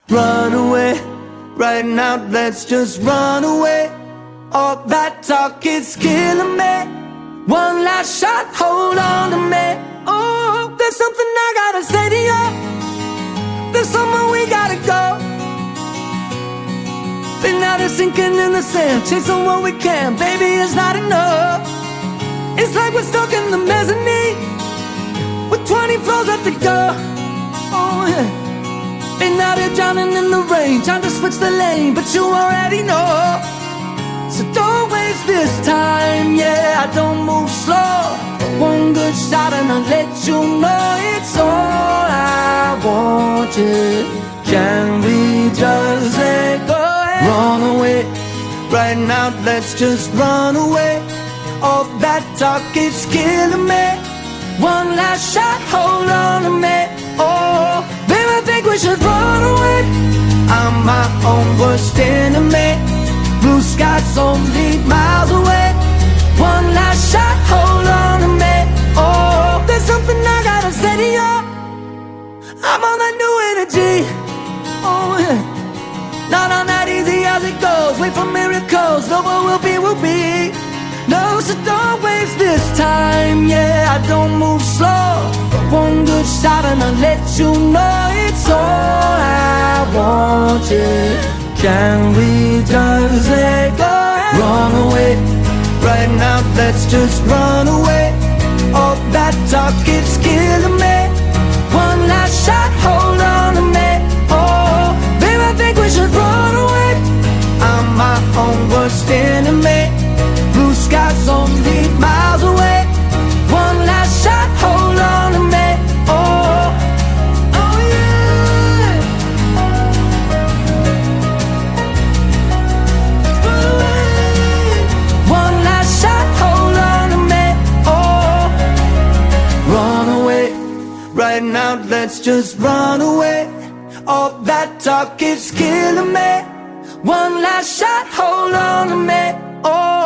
Run away, right now, let's just run away. All that talk is killing me. One last shot, hold on to me. Oh, there's something I gotta say to you. There's somewhere we gotta go. Been out here sinking in the sand, chasing what we can. Baby, it's not enough. It's like we're stuck in the mezzanine with 20 floors left to go. Oh yeah. Been out here drowning in the rain, trying to switch the lane, but you already know. So don't waste this time, yeah, I don't move slow. One good shot and I'll let you know it's all I want, yeah. Can we just let go and run away? Right now, let's just run away. All that talk is killing me. One last shot, hold on to me. Oh, baby, I think we should run away. I'm my own worst enemy. Blue skies only miles away. One last shot, hold on to me. Oh, there's something I gotta say to you. I'm on that new energy. Oh yeah. Not on that easy as it goes. Wait for miracles. No, what will be, will be. No, so don't waste this time. Yeah, I don't move slow. One good shot and I'll let you know it's all I want, yeah. Can we just let go and run away? Right now, let's just run away. All that talk is killing me. One last shot, hold on to me. Oh, baby, I think we should run away. I'm my own worst enemy. Blue skies only miles away. One last shot, hold on to me. Oh, oh yeah. Run away. One last shot, hold on to me. Oh, run away. Right now, let's just run away. All that talk is killing me. One last shot, hold on to me. Oh.